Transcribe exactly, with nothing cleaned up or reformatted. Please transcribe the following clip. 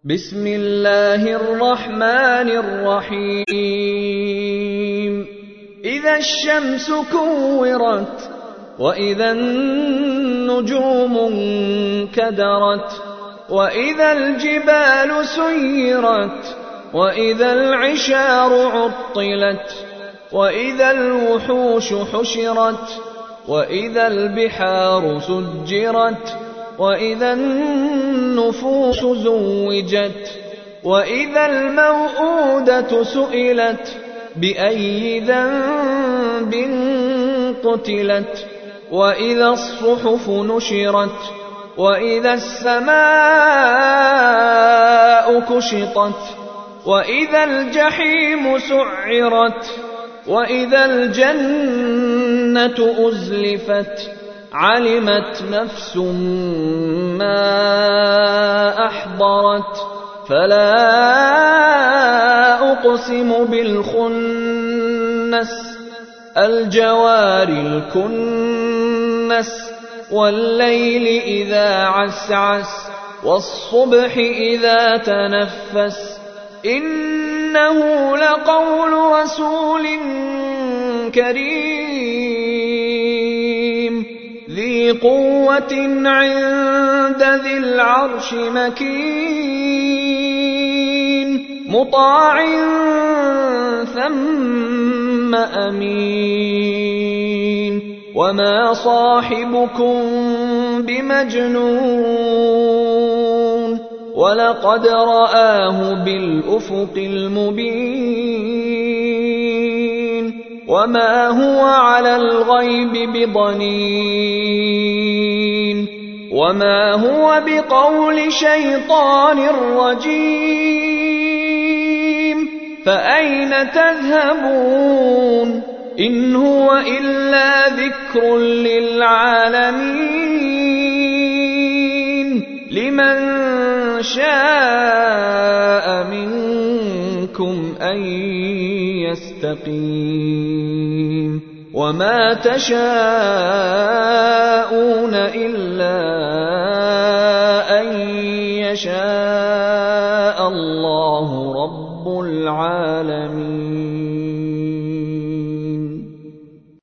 بسم الله الرحمن الرحيم إذا الشمس كورت وإذا النجوم انكدرت وإذا الجبال سيرت وإذا العشار عطلت وإذا الوحوش حشرت وإذا البحار سجرت وإذا النفوس زوجت وإذا الموءودة سئلت بأي ذنب قتلت وإذا الصحف نشرت وإذا السماء كشطت وإذا الجحيم سعرت وإذا الجنة أزلفت علمت نفس ما أحضرت فلا أقسم بالخنس الجوار الكنس والليل إذا عسعس والصبح إذا تنفس إنه لقول رسول كريم ذي قوة عند ذي العرش مكين مطاع ثم أمين وما صاحبكم بمجنون ولقد رآه بالأفق المبين وما هو على الغيب بضنين وما هو بقول شيطان رجيم فأين تذهبون إن هو إلا ذكر للعالمين لمن شاء منكم أن يستقيم وما تشاءون إلا أن يشاء الله رب العالمين.